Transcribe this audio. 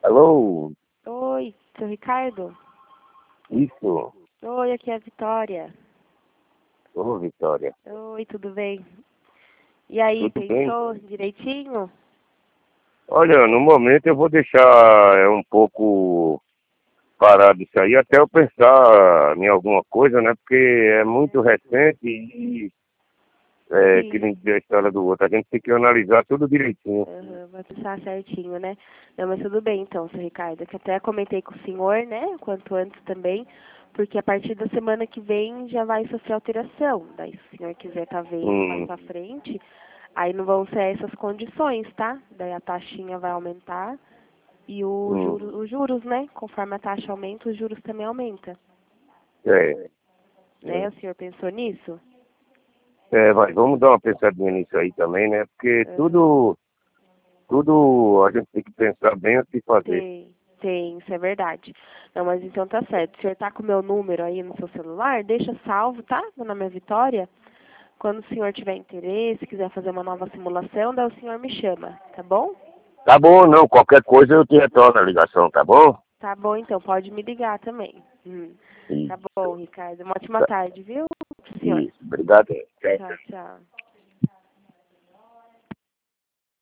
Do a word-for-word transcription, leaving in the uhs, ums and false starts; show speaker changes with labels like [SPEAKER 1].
[SPEAKER 1] Alô?
[SPEAKER 2] Oi, seu Ricardo?
[SPEAKER 1] Isso.
[SPEAKER 2] Oi, aqui é a Vitória.
[SPEAKER 1] Ô, Vitória.
[SPEAKER 2] Oi, tudo bem? E aí,
[SPEAKER 1] Tudo bem?
[SPEAKER 2] pensou direitinho?
[SPEAKER 1] Olha, no momento eu vou deixar é, um pouco parado isso aí até eu pensar em alguma coisa, né? Porque é muito recente e é, que nem
[SPEAKER 2] Sim.
[SPEAKER 1] diz a história do outro. A gente tem que analisar tudo direitinho.
[SPEAKER 2] Uhum, vai pensar certinho, né? Não, mas tudo bem então, seu Ricardo. Que até comentei com o senhor, né? Quanto antes também, porque a partir da semana que vem já vai sofrer alteração. Daí, se o senhor quiser tá vendo mais
[SPEAKER 1] Hum,
[SPEAKER 2] pra frente, aí não vão ser essas condições, tá? Daí a taxinha vai aumentar e o
[SPEAKER 1] hum,
[SPEAKER 2] juro, os juros, né? Conforme a taxa aumenta, os juros também aumentam.
[SPEAKER 1] é,
[SPEAKER 2] Né?
[SPEAKER 1] é.
[SPEAKER 2] O senhor pensou nisso?
[SPEAKER 1] É, mas vamos dar uma pensadinha nisso aí também, né? Porque
[SPEAKER 2] Uhum.
[SPEAKER 1] tudo, tudo a gente tem que pensar bem antes de fazer.
[SPEAKER 2] Tem, tem, isso é verdade. Não, mas então tá certo. O senhor tá com o meu número aí no seu celular? Deixa salvo, tá? Meu nome é Vitória. Quando o senhor tiver interesse, quiser fazer uma nova simulação, daí o senhor me chama, tá bom?
[SPEAKER 1] Tá bom, não. Qualquer coisa eu te retorno a ligação, tá bom?
[SPEAKER 2] Tá bom, então, pode me ligar também. Hum. Tá
[SPEAKER 1] Isso.
[SPEAKER 2] bom, Ricardo. Uma ótima
[SPEAKER 1] Tá.
[SPEAKER 2] tarde, viu, senhor?
[SPEAKER 1] Isso. Obrigado. Tchau, tchau.
[SPEAKER 2] Tchau, tchau.